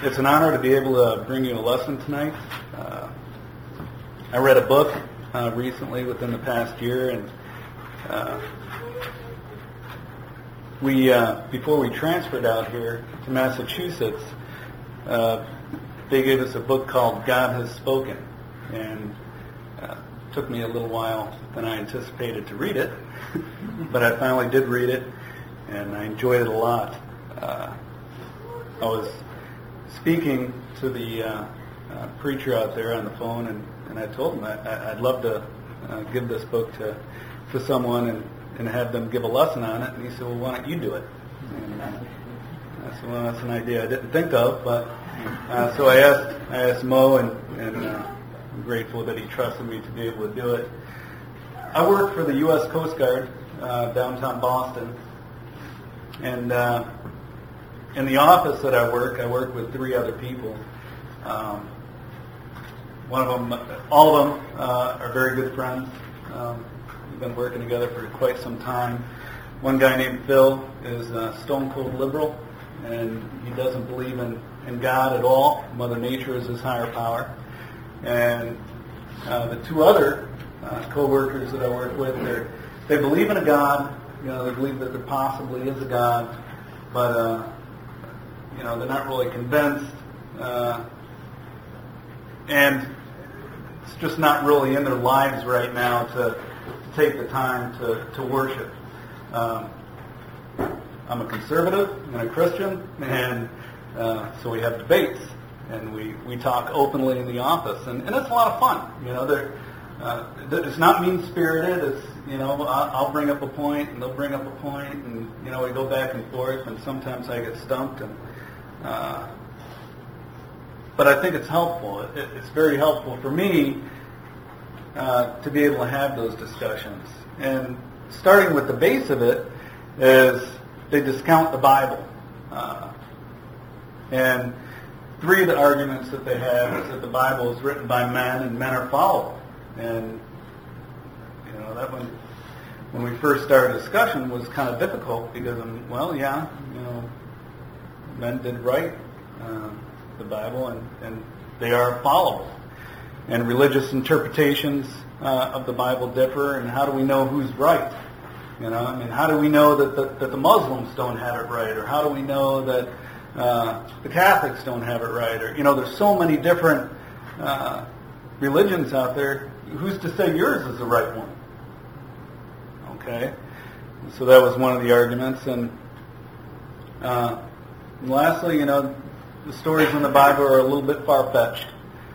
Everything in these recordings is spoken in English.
It's an honor to be able to bring you a lesson tonight. I read a book recently within the past year, and before we transferred out here to Massachusetts, they gave us a book called God Has Spoken, and it took me a little while than I anticipated to read it, but I finally did read it, and I enjoyed it a lot. I was speaking to the preacher out there on the phone, and I told him I'd love to give this book to someone and have them give a lesson on it. And he said, well, why don't you do it? And I said, well, that's an idea I didn't think of. But so I asked Mo, and I'm grateful that he trusted me to be able to do it. I work for the U.S. Coast Guard downtown Boston, and in the office that I work with 3 other people. One of them, all of them are very good friends. We've been working together for quite some time. One guy named Phil is a stone cold liberal, and he doesn't believe in God at all. Mother Nature is his higher power. And the 2 other co-workers that I work with, they believe in a God. They believe that there possibly is a God, but they're not really convinced, and it's just not really in their lives right now to take the time to worship. I'm a conservative and a Christian, and so we have debates, and we talk openly in the office, and it's a lot of fun. It's not mean-spirited. It's I'll bring up a point, and they'll bring up a point, and we go back and forth, and sometimes I get stumped, and but I think it's helpful. It's very helpful for me to be able to have those discussions. And starting with the base of it is they discount the Bible. And 3 of the arguments that they have is that the Bible is written by men and men are fallible. And that when we first started discussion was kind of difficult because men did write the Bible, and they are fallible. And religious interpretations of the Bible differ, and how do we know who's right? How do we know that the Muslims don't have it right? Or how do we know that the Catholics don't have it right? Or, there's so many different religions out there. Who's to say yours is the right one? Okay? So that was one of the arguments. And lastly, the stories in the Bible are a little bit far-fetched.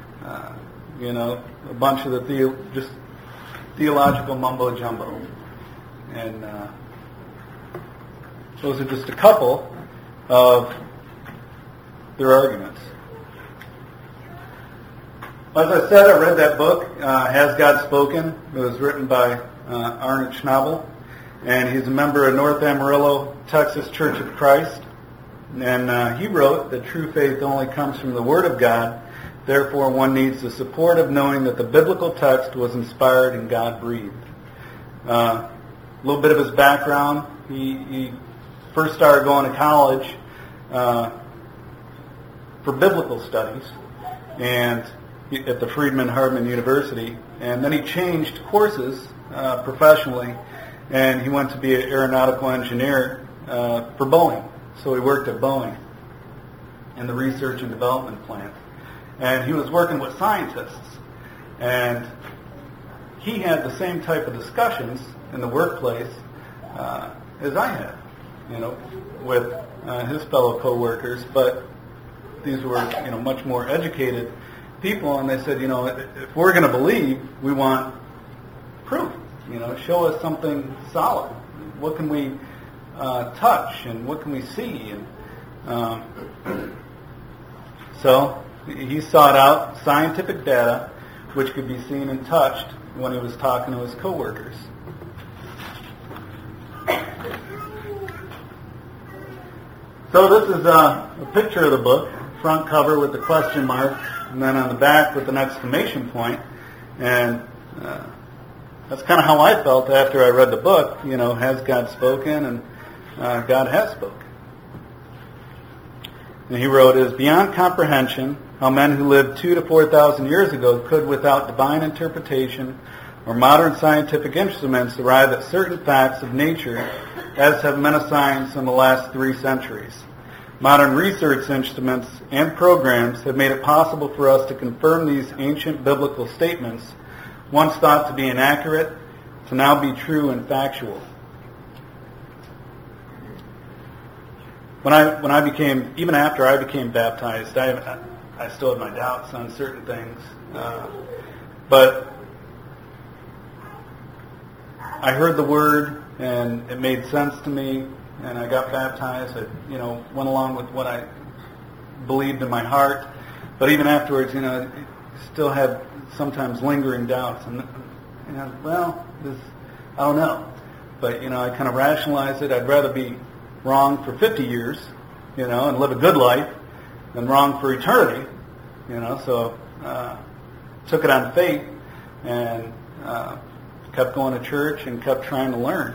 A bunch of the just theological mumbo-jumbo. And those are just a couple of their arguments. As I said, I read that book, Has God Spoken? It was written by Arnold Schnabel, and he's a member of North Amarillo, Texas Church of Christ. And he wrote that true faith only comes from the Word of God. Therefore, one needs the support of knowing that the biblical text was inspired and God-breathed. A little bit of his background. He first started going to college for biblical studies and at the Friedman Hardman University. And then he changed courses professionally, and he went to be an aeronautical engineer for Boeing. So he worked at Boeing in the research and development plant. And he was working with scientists. And he had the same type of discussions in the workplace as I had, with his fellow co-workers. But these were, much more educated people. And they said, if we're going to believe, we want proof. Show us something solid. What can we touch, and what can we see? And so he sought out scientific data which could be seen and touched when he was talking to his coworkers. So this is a picture of the book, front cover with the question mark, and then on the back with an exclamation point. And that's kind of how I felt after I read the book. Has God spoken? And God has spoken. And he wrote, "It is beyond comprehension how men who lived 2,000 to 4,000 years ago could, without divine interpretation or modern scientific instruments, arrive at certain facts of nature as have men of science in the last 3 centuries. Modern research instruments and programs have made it possible for us to confirm these ancient biblical statements, once thought to be inaccurate, to now be true and factual." When I became, even after I became baptized, I still had my doubts on certain things, but I heard the word and it made sense to me, and I got baptized. I, went along with what I believed in my heart, but even afterwards, still had sometimes lingering doubts, and I don't know, but I kind of rationalized it. I'd rather be wrong for 50 years, and live a good life, than wrong for eternity, So took it on faith and kept going to church and kept trying to learn.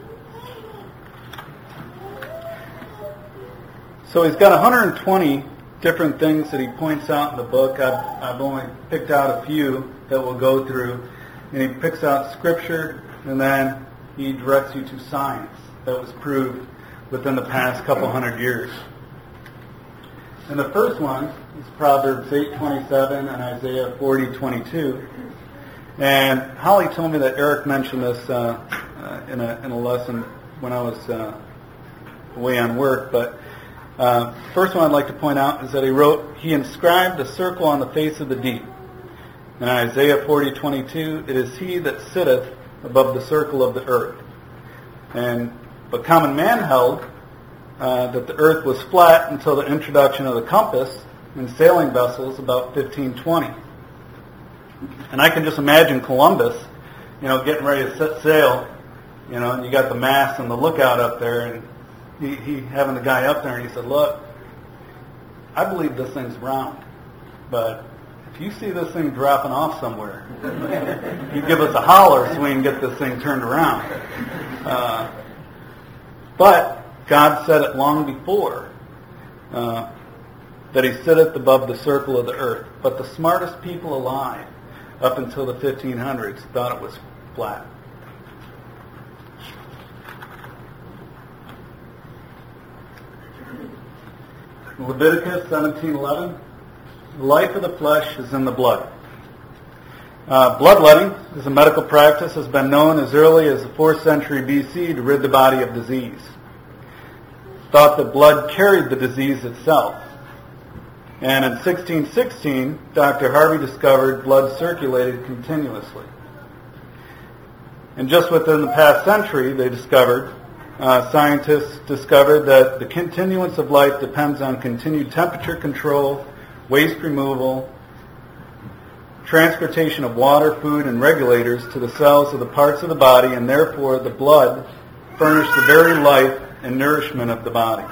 So he's got 120 different things that he points out in the book. I've only picked out a few that we'll go through. And he picks out Scripture, and then he directs you to science that was proved within the past couple hundred years. And the first one is Proverbs 8:27 and Isaiah 40:22. And Holly told me that Eric mentioned this in a lesson when I was away on work. But first one I'd like to point out is that he wrote, "He inscribed a circle on the face of the deep." In Isaiah 40:22, "It is he that sitteth above the circle of the earth." But common man held that the earth was flat until the introduction of the compass in sailing vessels about 1520. And I can just imagine Columbus, getting ready to set sail, and you got the mast and the lookout up there, and he having the guy up there, and he said, "Look, I believe this thing's round, but if you see this thing dropping off somewhere, you give us a holler so we can get this thing turned around." But God said it long before, that he sitteth above the circle of the earth. But the smartest people alive, up until the 1500s, thought it was flat. Leviticus 17:11, "The life of the flesh is in the blood." Bloodletting as a medical practice has been known as early as the 4th century BC to rid the body of disease. Thought that blood carried the disease itself. And in 1616, Dr. Harvey discovered blood circulated continuously. And just within the past century, scientists discovered that the continuance of life depends on continued temperature control, waste removal, transportation of water, food, and regulators to the cells of the parts of the body, and therefore the blood furnished the very life and nourishment of the body.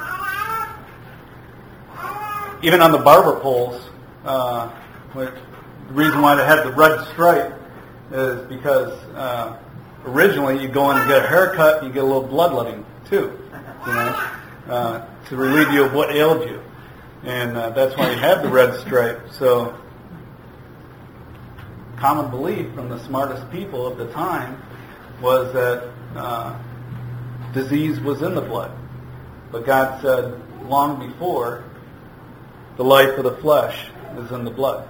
Even on the barber poles, the reason why they had the red stripe is because originally you go in and get a haircut, you get a little bloodletting too, to relieve you of what ailed you. And that's why you have the red stripe. So common belief from the smartest people of the time was that disease was in the blood. But God said long before, the life of the flesh is in the blood.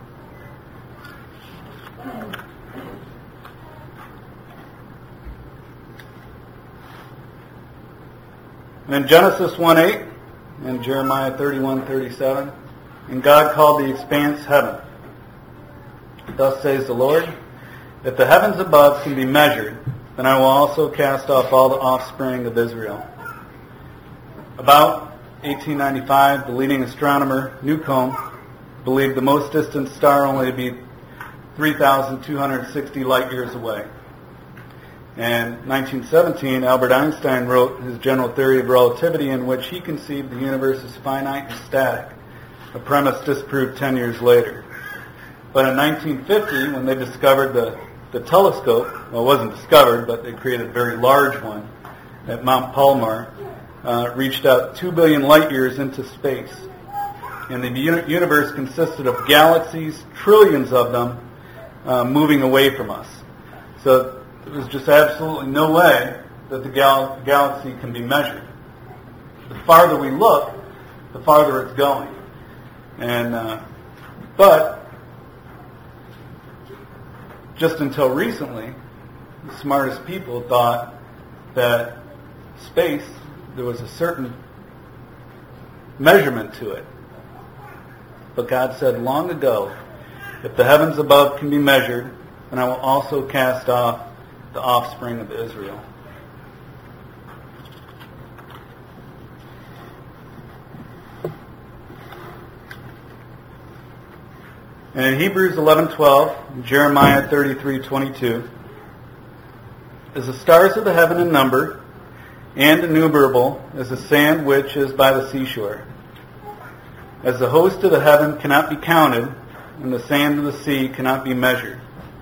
And in Genesis 1:8 and Jeremiah 31:37, "And God called the expanse heaven. Thus says the Lord, if the heavens above can be measured, then I will also cast off all the offspring of Israel." About 1895, the leading astronomer, Newcomb, believed the most distant star only to be 3,260 light years away. And 1917, Albert Einstein wrote his general theory of relativity, in which he conceived the universe as finite and static, a premise disproved 10 years later. But in 1950, when they discovered the telescope, well, it wasn't discovered, but they created a very large one at Mount Palomar, reached out 2 billion light years into space. And the universe consisted of galaxies, trillions of them, moving away from us. So there's just absolutely no way that the galaxy can be measured. The farther we look, the farther it's going. And but just until recently, the smartest people thought that space, there was a certain measurement to it. But God said long ago, if the heavens above can be measured, then I will also cast off the offspring of Israel. And in Hebrews 11:12, Jeremiah 33:22, as the stars of the heaven in number, and innumerable as the sand which is by the seashore. As the host of the heaven cannot be counted, and the sand of the sea cannot be measured.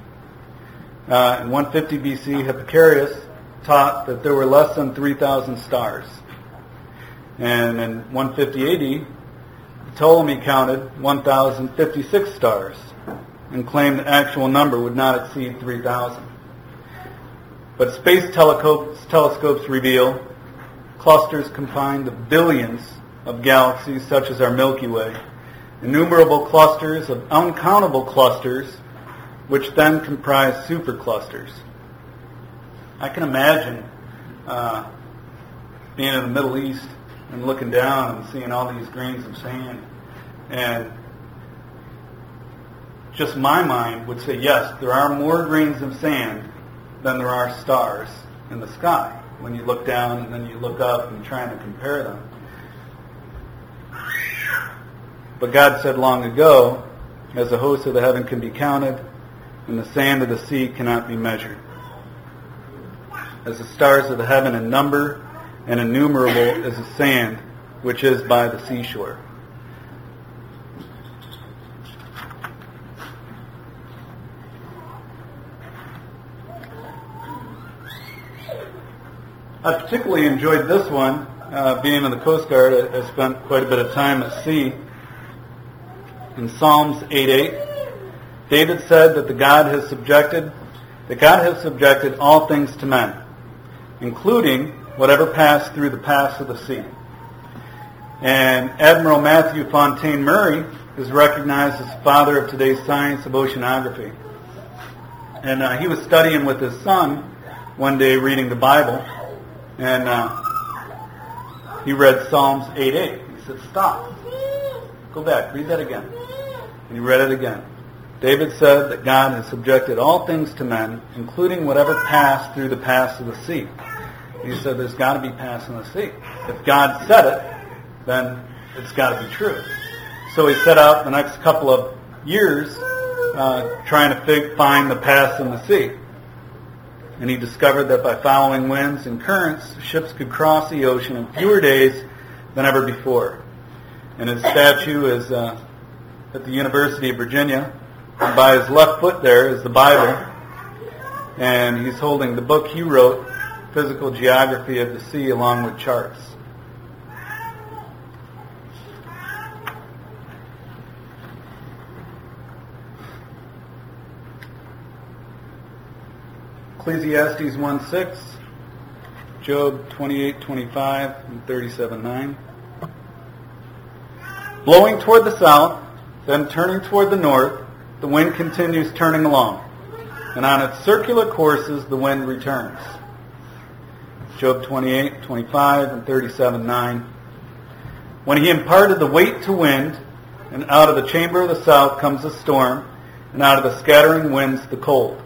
In 150 BC, Hippocrates taught that there were less than 3,000 stars. And in 150 AD, Ptolemy counted 1,056 stars and claimed the actual number would not exceed 3,000. But space telescopes reveal clusters comprised of billions of galaxies such as our Milky Way, innumerable clusters of uncountable clusters, which then comprise superclusters. I can imagine being in the Middle East and looking down and seeing all these grains of sand, and just my mind would say, yes, there are more grains of sand than there are stars in the sky when you look down and then you look up and trying to compare them. But God said long ago, as the host of the heaven can be counted, and the sand of the sea cannot be measured. As the stars of the heaven in number, and innumerable as the sand which is by the seashore. I particularly enjoyed this one. Being in the Coast Guard, I spent quite a bit of time at sea. In Psalms 8:8, David said that God has subjected all things to men, including whatever passed through the paths of the sea. And Admiral Matthew Fontaine Murray is recognized as the father of today's science of oceanography. And he was studying with his son one day, reading the Bible, and he read Psalms 8:8. He said, "Stop. Go back. Read that again." And he read it again. David said that God has subjected all things to men, including whatever passed through the paths of the sea. He said there's got to be paths in the sea. If God said it, then it's got to be true. So he set out the next couple of years trying to find the paths in the sea. And he discovered that by following winds and currents, ships could cross the ocean in fewer days than ever before. And his statue is at the University of Virginia. And by his left foot there is the Bible. And he's holding the book he wrote, Physical Geography of the Sea, along with charts. Ecclesiastes 1:6, Job 28:25 and 37:9. Blowing toward the south, then turning toward the north, the wind continues turning along, and on its circular courses the wind returns. Job 28:25 and 37:9. When he imparted the weight to wind, and out of the chamber of the south comes the storm, and out of the scattering winds the cold.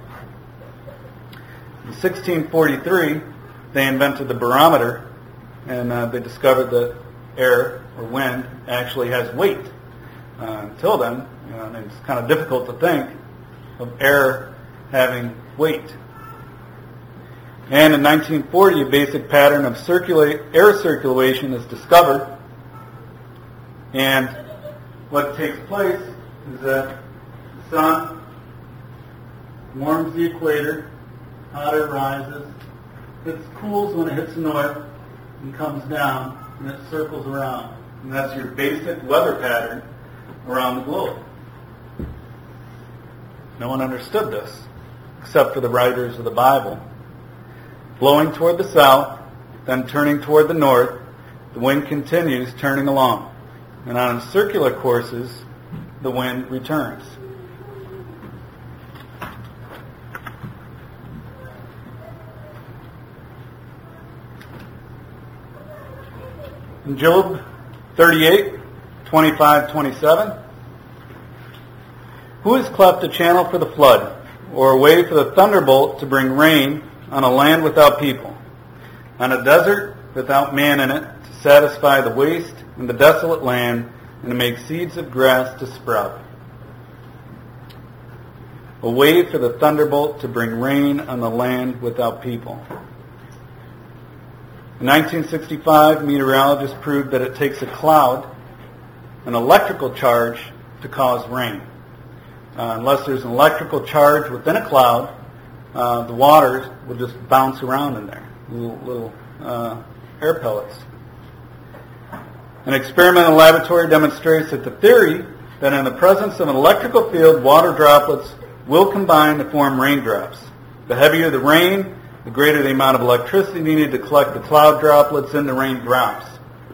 In 1643, they invented the barometer, and they discovered that air, or wind, actually has weight. Until then, it's kind of difficult to think of air having weight. And in 1940, a basic pattern of air circulation is discovered. And what takes place is that the sun warms the equator, hotter rises, it cools when it hits the north, and comes down, and it circles around. And that's your basic weather pattern around the globe. No one understood this, except for the writers of the Bible. Blowing toward the south, then turning toward the north, the wind continues turning along. And on circular courses, the wind returns. In Job 38, 25, 27, who has cleft a channel for the flood, or a way for the thunderbolt to bring rain on a land without people, on a desert without man in it, to satisfy the waste and the desolate land, and to make seeds of grass to sprout? A way for the thunderbolt to bring rain on the land without people. In 1965, meteorologists proved that it takes a cloud, an electrical charge, to cause rain. Unless there's an electrical charge within a cloud, the water will just bounce around in there, little air pellets. An experimental laboratory demonstrates that the theory that in the presence of an electrical field, water droplets will combine to form raindrops. The heavier the rain, the greater the amount of electricity needed to collect the cloud droplets into raindrops.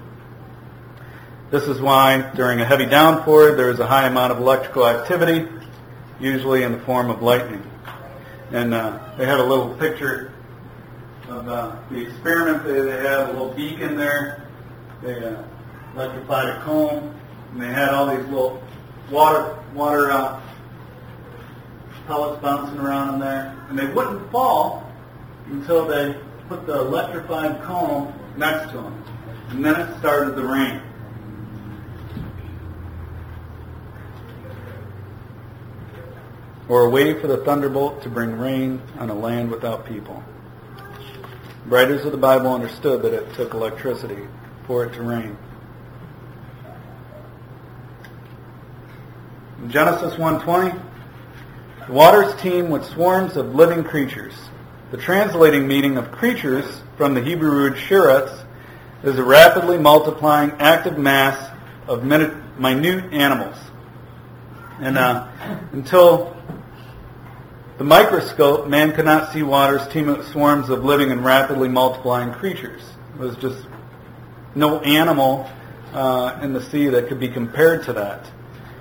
This is why during a heavy downpour there is a high amount of electrical activity, usually in the form of lightning. And they have a little picture of the experiment. They had a little beacon there. They electrified a comb, and they had all these little water pellets bouncing around in there. And they wouldn't fall until they put the electrified comb next to them. And then it started to rain. Or a way for the thunderbolt to bring rain on a land without people. Writers of the Bible understood that it took electricity for it to rain. In Genesis 1:20, the waters teem with swarms of living creatures. The translating meaning of creatures from the Hebrew root sheretz is a rapidly multiplying active mass of minute animals. And until the microscope, man could not see waters teeming with swarms of living and rapidly multiplying creatures. There was just no animal in the sea that could be compared to that.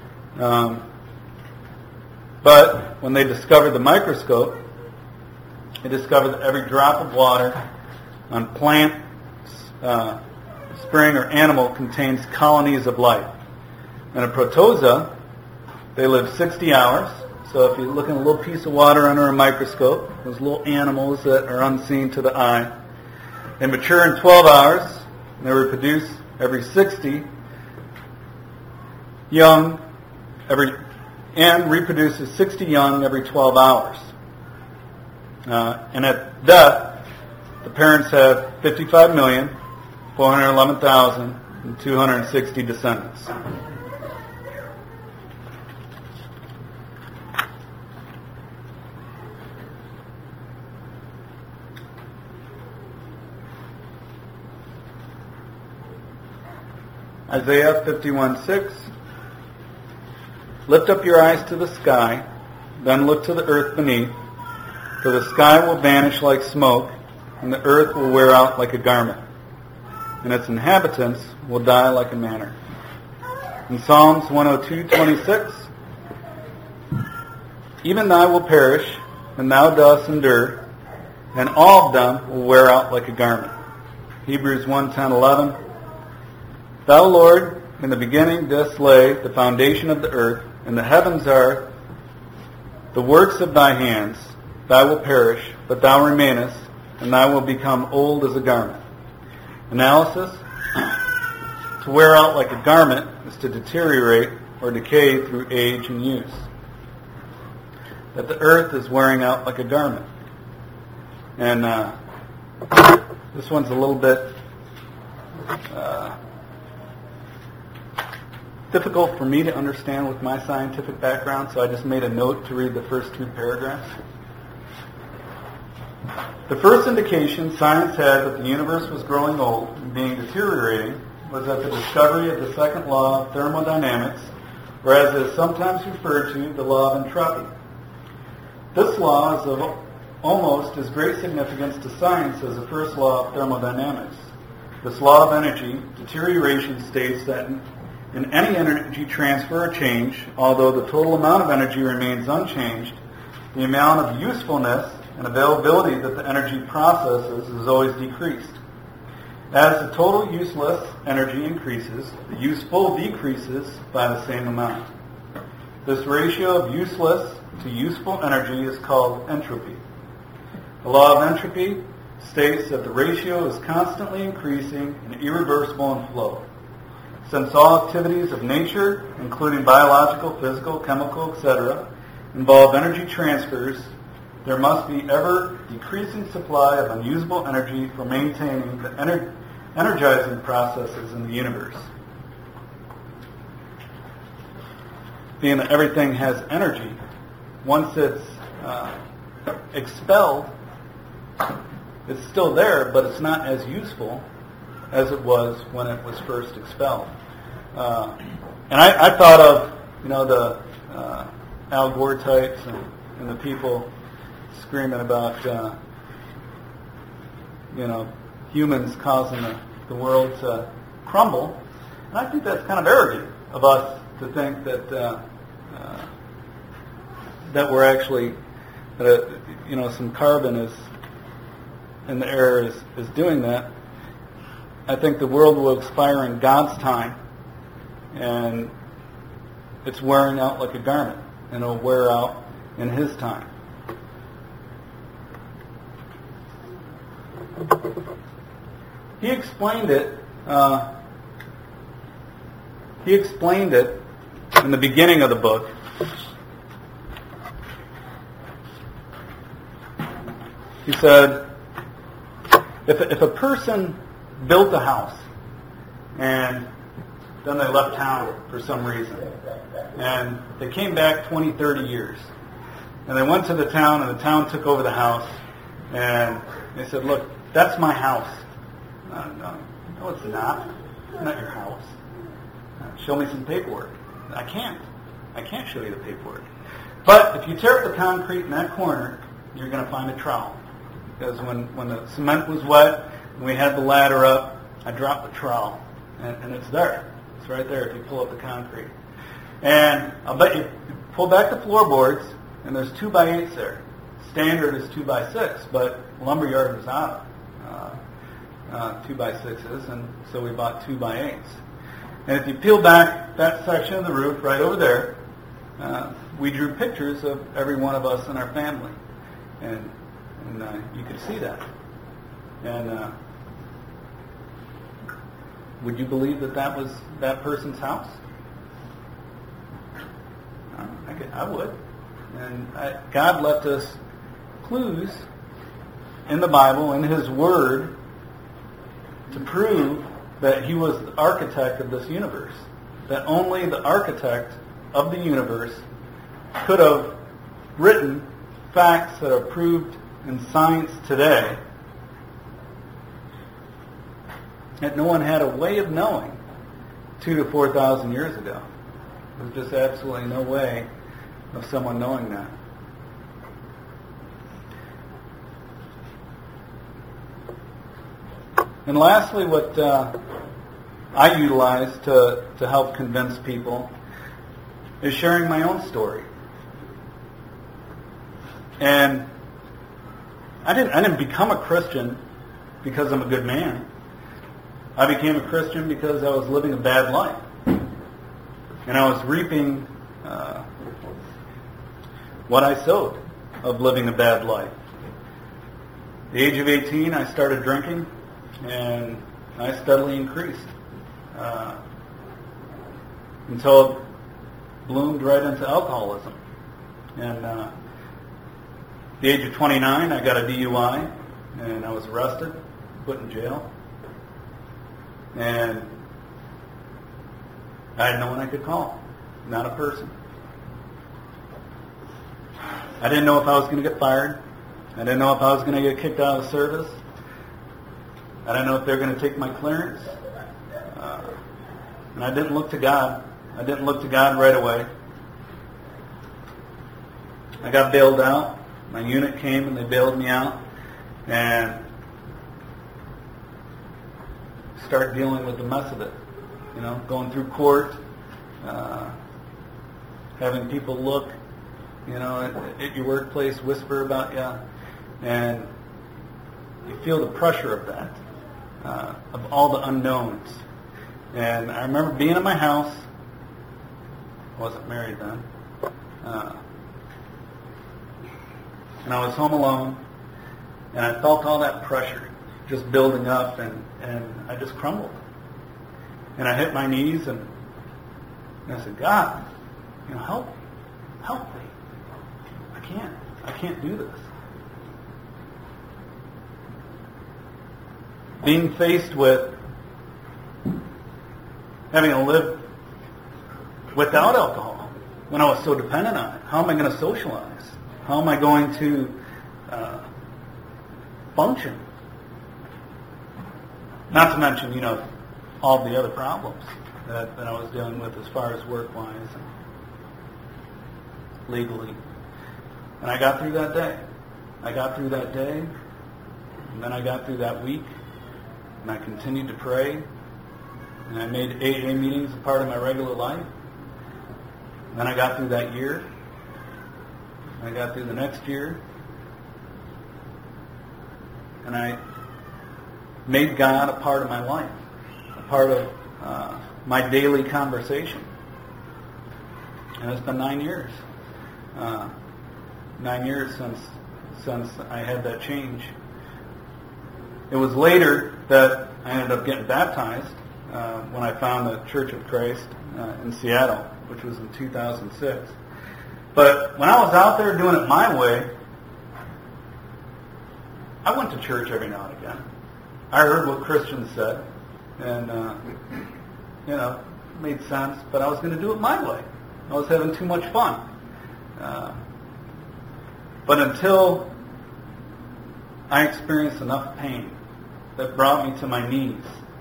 But when they discovered the microscope, they discovered that every drop of water on plant, spring, or animal contains colonies of life. In a protozoa, they live 60 hours. So if you look at a little piece of water under a microscope, those little animals that are unseen to the eye, they mature in 12 hours, and they reproduce every 60 young, and reproduces 60 young every 12 hours. And at death, the parents have 55,411,260 descendants. Isaiah 51:6. Lift up your eyes to the sky, then look to the earth beneath, for the sky will vanish like smoke, and the earth will wear out like a garment, and its inhabitants will die like a manner. In Psalms 102:26, even thou will perish, and thou dost endure, and all of them will wear out like a garment. Hebrews 1:10-11, Thou, Lord, in the beginning didst lay the foundation of the earth, and the heavens are the works of thy hands. Thou wilt perish, but thou remainest, and thou wilt become old as a garment. Analysis: to wear out like a garment is to deteriorate or decay through age and use. That the earth is wearing out like a garment. And this one's a little bit difficult for me to understand with my scientific background, so I just made a note to read the first two paragraphs. The first indication science had that the universe was growing old and being deteriorating was that the discovery of the second law of thermodynamics, or as it is sometimes referred to, the law of entropy. This law is of almost as great significance to science as the first law of thermodynamics. This law of energy deterioration states that in any energy transfer or change, although the total amount of energy remains unchanged, the amount of usefulness and availability that the energy processes is always decreased. As the total useless energy increases, the useful decreases by the same amount. This ratio of useless to useful energy is called entropy. The law of entropy states that the ratio is constantly increasing and irreversible in flow. Since all activities of nature, including biological, physical, chemical, etc., involve energy transfers, there must be ever-decreasing supply of unusable energy for maintaining the energizing processes in the universe. Being that everything has energy, once it's expelled, it's still there, but it's not as useful as it was when it was first expelled. And I thought of, the Al Gore types and the people screaming about, humans causing the world to crumble. And I think that's kind of arrogant of us to think that that we're actually, some carbon is in the air is doing that. I think the world will expire in God's time, and it's wearing out like a garment, and it'll wear out in His time. He explained it in the beginning of the book. He said, if a person built a house and then they left town for some reason, and they came back 20, 30 years, and they went to the town, and the town took over the house, and they said, look, that's my house. No, it's not. It's not your house. Show me some paperwork. I can't show you the paperwork. But if you tear up the concrete in that corner, you're going to find a trowel. Because when the cement was wet and we had the ladder up, I dropped the trowel. And it's there. It's right there if you pull up the concrete. And I'll bet you pull back the floorboards, and there's 2x8s there. Standard is 2x6, but lumberyard was out of 2x6s, and so we bought 2x8s. And if you peel back that section of the roof right over there, we drew pictures of every one of us in our family. And you could see that. And would you believe that was that person's house? I would. And God left us clues in the Bible, in His Word, to prove that He was the architect of this universe. That only the architect of the universe could have written facts that are proved in science today that no one had a way of knowing 2,000 to 4,000 years ago. There's just absolutely no way of someone knowing that. And lastly, what I utilize to help convince people is sharing my own story. And I didn't become a Christian because I'm a good man. I became a Christian because I was living a bad life. And I was reaping what I sowed of living a bad life. At the age of 18, I started drinking, and I steadily increased until it bloomed right into alcoholism. And at the age of 29, I got a DUI, and I was arrested, put in jail. And I had no one I could call, not a person. I didn't know if I was going to get fired. I didn't know if I was going to get kicked out of the service. I didn't know if they were going to take my clearance. And I didn't look to God. I didn't look to God right away. I got bailed out. My unit came and they bailed me out. And start dealing with the mess of it. You know, going through court, having people look, you know, at your workplace, whisper about you, and you feel the pressure of that, of all the unknowns. And I remember being in my house. I wasn't married then. And I was home alone, and I felt all that pressure just building up, and I just crumbled. And I hit my knees, and I said, God, you know, help me. I can't do this. Being faced with having to live without alcohol when I was so dependent on it. How am I going to socialize? How am I going to function? Not to mention, you know, all the other problems that I was dealing with as far as work-wise and legally. And I got through that day. And then I got through that week, and I continued to pray, and I made AA meetings a part of my regular life. And then I got through that year. I got through the next year, and I made God a part of my life, a part of my daily conversation. And it's been 9 years. 9 years since I had that change. It was later that I ended up getting baptized when I found the Church of Christ in Seattle, which was in 2006. But when I was out there doing it my way, I went to church every now and again. I heard what Christians said, and you know, it made sense. But I was going to do it my way. I was having too much fun. But until I experienced enough pain that brought me to my knees,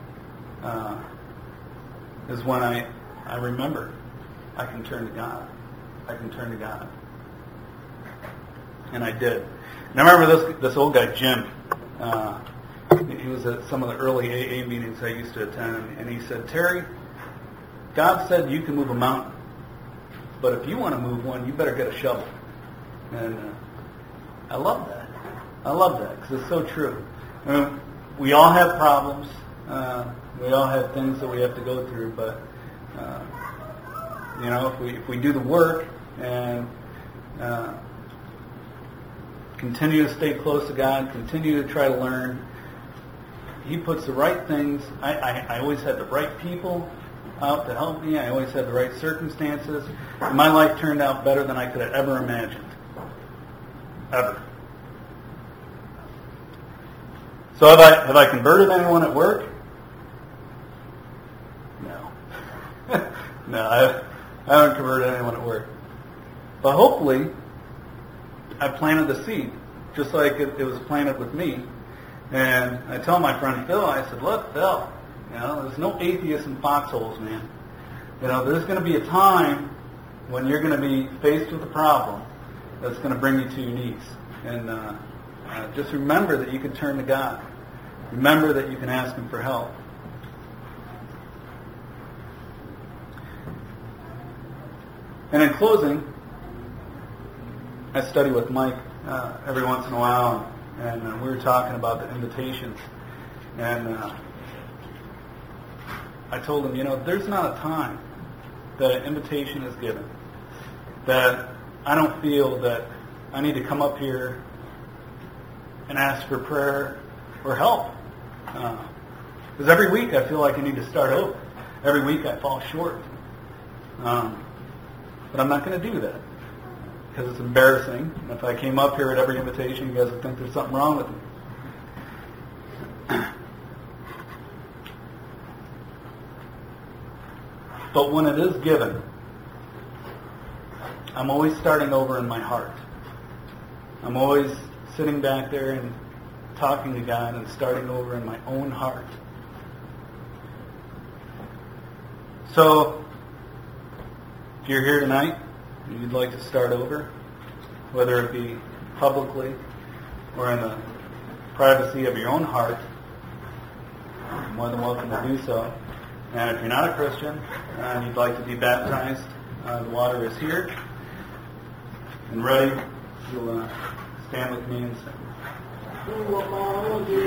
is when I remembered I can turn to God. I can turn to God. And I did. And I remember this old guy, Jim. He was at some of the early AA meetings I used to attend, and he said, Terry, God said you can move a mountain, but if you want to move one, you better get a shovel. And I love that. I love that because it's so true. I mean, we all have problems. We all have things that we have to go through, but you know, if we do the work and continue to stay close to God, continue to try to learn, He puts the right things. I always had the right people out to help me. I always had the right circumstances. And my life turned out better than I could have ever imagined. Ever. So have I converted anyone at work? No. No, I haven't converted anyone at work. But hopefully, I planted the seed, just like it was planted with me. And I tell my friend Phil, I said, look, Phil, you know, there's no atheists in foxholes, man. You know, there's going to be a time when you're going to be faced with a problem that's going to bring you to your knees. And just remember that you can turn to God. Remember that you can ask Him for help. And in closing, I study with Mike every once in a while, and we were talking about the invitations. And I told him, you know, there's not a time that an invitation is given that I don't feel that I need to come up here and ask for prayer or help. Because every week I feel like I need to start over. Every week I fall short. But I'm not going to do that because it's embarrassing. And if I came up here at every invitation, you guys would think there's something wrong with me. But when it is given, I'm always starting over in my heart. I'm always sitting back there and talking to God and starting over in my own heart. So, if you're here tonight and you'd like to start over, whether it be publicly or in the privacy of your own heart, you're more than welcome to do so. And if you're not a Christian and you'd like to be baptized, the water is here and ready. You'll stand with me and sing.